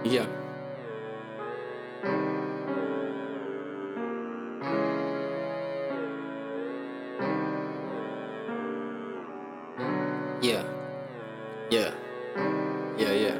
Yeah. Yeah. Yeah. Yeah. Yeah.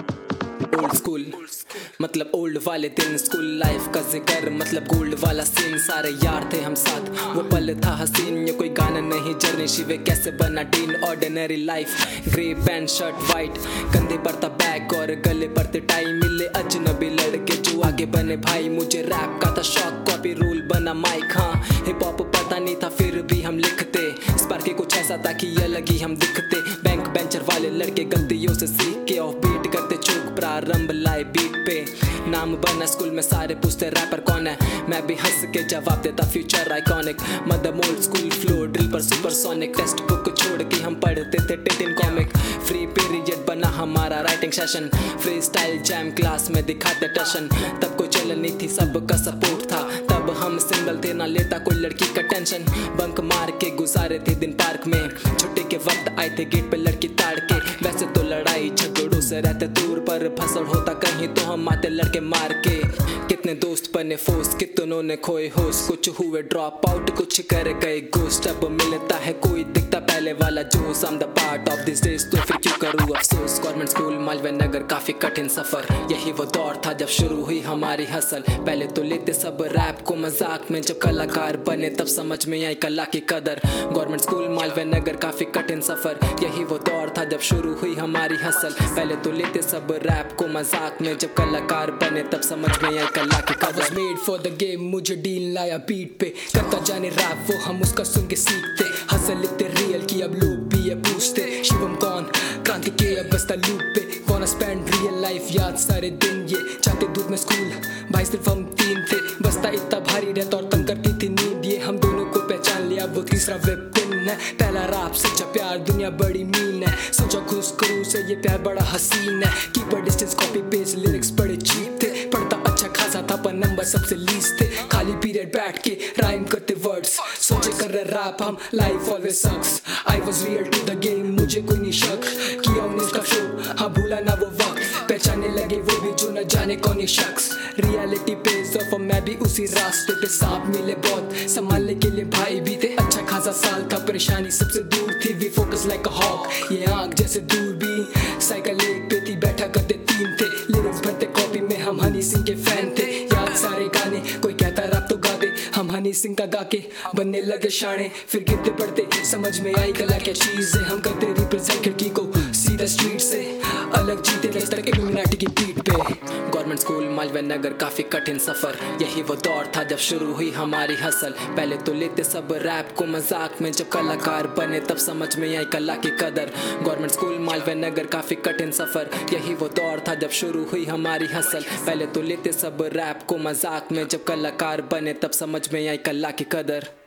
Old school मतलब old वाले दिन, स्कूल लाइफ का जिक्र मतलब गोल्ड वाला सीन। सारे यार थे हम साथ, वो पल था हसीन। ये कोई गाना नहीं, जर्नी शिवे कैसे बना डीन। Ordinary life, grey pant shirt white, कंधे पर था बैग और गले पर थे टाई। मिले अजनबी लड़के जो आगे बने भाई। मुझे रैप का था शौक, कॉपी रूल बना माइक। हाँ हिप हॉप पता नहीं था फिर भी हम लिखते। स्पार्की कुछ ऐसा था कि अलग ही हम दिखते। बैंक बेंचर वाले लड़के गलतियों से सीख के ऑफ बीट करते चौक प्रारंभ लाए बीट पे। नाम बना स्कूल में, सारे पूछते रैपर कौन है। मैं भी हंस के जवाब देता फ्यूचर आइकॉनिक। मदम ओल्ड स्कूल फ्लो ड्रिल पर सुपरसोनिक। टेक्स्ट बुक छोड़ के हम पढ़ते थे टिटिन कॉमिक। फ्री पीरियड बना हमारा writing session. Free style jam class में दिखाते टशन। तब कोई चलन नहीं थी, सबका सपोर्ट था। तब हम सिंगल थे, ना लेता कोई लड़की का टेंशन। बंक मार के गुजारे थे दिन पार्क में। छुट्टी के वक्त आए थे गेट पे लड़की ताड़ के। वैसे तो लड़ाई झगड़ों से रहते दूर, पर फसल होता कहीं तो हम आते लड़के मार के। कितने दोस्त बने फोर्स, कितनों ने खोए होश। कुछ हुए ड्रॉप आउट, कुछ कर गए गोस्ट। अब मिलता है कोई दिखता पहले वाला जोश। I'm the part of this days, तो फिर क्यों करूँ अफसोस। गवर्नमेंट स्कूल मालवीय नगर, काफी कठिन सफर। यही वो दौर था जब शुरू हुई हमारी हसल। पहले तो लेते सब रैप को मजाक में, जब कलाकार बने तब समझ में आई कला की कदर। गवर्नमेंट स्कूल मालवीय नगर, काफी कठिन सफर। यही वो दौर था जब शुरू हुई हमारी हसल। पहले तो लेते सब रैप को मजाक में, जब कलाकार बने तब समझ में आई कला की कदर। I was made for the game, मुझे डील लाया बीट पे। करता जाने रैप वो हम उसका सुन के सीखते। हसल लिखते रियल की अब लोग भी ये पूछते। शिवम कौन क्रांति के अब बसता लूप पे। Wanna spend real life याद सारे दिन ये। जाते दूध में स्कूल भाई सिर्फ हम तीन थे। बसता इतना भारी रहता और तंग करती थी नींद ये। हम दोनों को पहचान लिया वो तीसरा वेपन है। पहला रैप सच्चा प्यार, दुनिया बड़ी मीन है। सोचा खुश करूँ से ये प्यार बड़ा हसीन है। Keep a distance copy paste, lyrics बड़े चीप थे। पढ़ता अच्छा खासा था पर नंबर सबसे लीस्ट थे। खाली पीरियड बैठ के राइम करते वर्ड्स। सोचे कर रहे रैप हम, life always sucks. I was real to the game, मुझे कोई नहीं शक। किया उन्हें इसका शो, हाँ भूला ना वो वक्त। पहचाने लगे वो भी जो न जाने कौन ये शख्स। रियलिटी पेज ऑफ, मैं भी उसी रास्ते पे। सांप मिले बहुत, संभालने के लिए भाई भी थे। अच्छा खासा साल था, परेशानी सबसे दूर थी। We focus like a hawk, ये आंख जैसे दूर भी। साइकिल एक पे थी, बैठा करते तीन थे। लिरिक्स भरते कॉपी में, हम हनी सिंह के फैन थे। याद सारे गाने, कोई कहता रैप तो गा दे। हम हनी सिंह का गा के बनने लगे शाने। फिर गिरते पड़ते समझ में आई कला क्या चीज है। हम करते रिप्रेजेंट खिड़की को सीधा स्ट्रीट से। अलग जीते रह तक इल्यूमिनाटी की पीठ पे। गवर्नमेंट स्कूल मालवीय नगर, काफी कठिन सफर। यही वो दौर था जब शुरू हुई हमारी हसल। पहले तो लेते सब रैप को मजाक में, जब कलाकार बने तब समझ में आई कला की कदर। गवर्नमेंट स्कूल मालवीय नगर, काफी कठिन सफर। यही वो दौर था जब शुरू हुई हमारी हसल। पहले तो लेते सब रैप को मजाक में, जब कलाकार बने तब समझ में आई कला की कदर।